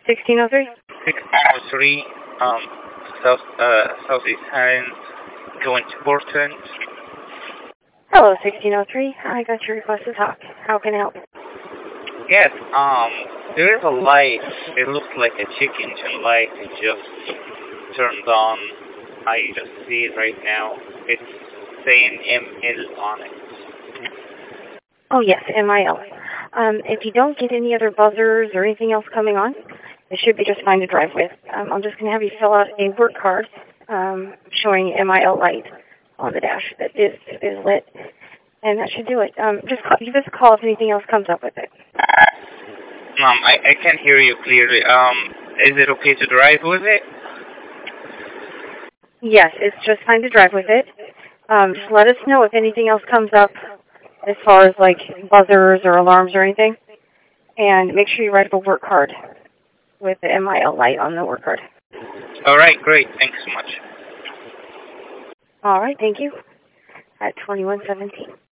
1603? 1603, Southeast Highlands, going to Portland. Hello, 1603. I got your request to talk. How can I help? Yes, there is a light. It looks like a check engine light. It just turned on. I just see it right now. It's saying ML on it. Oh, yes, MIL. If you don't get any other buzzers or anything else coming on, it should be just fine to drive with. I'm just going to have you fill out a work card showing MIL light on the dash that is lit, and that should do it. Just call if anything else comes up with it. I can't hear you clearly. Is it okay to drive with it? Yes, it's just fine to drive with it. Just let us know if anything else comes up as far as like buzzers or alarms or anything. And make sure you write up a work card with the MIL light on the work card. All right, great. Thanks so much. All right, thank you. At 2117.